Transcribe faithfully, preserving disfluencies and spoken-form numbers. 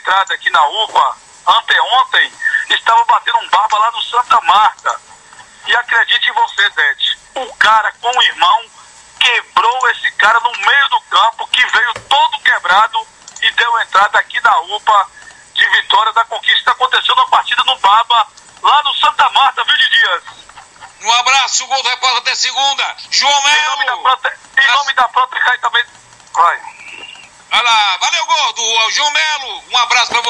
entrada aqui na U P A, anteontem, estava batendo um baba lá no Santa Marta. E acredite em você, Dete, o cara com o irmão quebrou esse cara no meio do campo, que veio todo quebrado e deu entrada aqui na U P A de Vitória da Conquista. Aconteceu na partida no baba, lá no Santa Marta, viu, de Dias? Um abraço, Gol do Repórter, até segunda. João Melo. Em nome da Prota, em nome da Prota, cai também. Vai. Olha lá, valeu, Gordo. João Melo, um abraço pra você.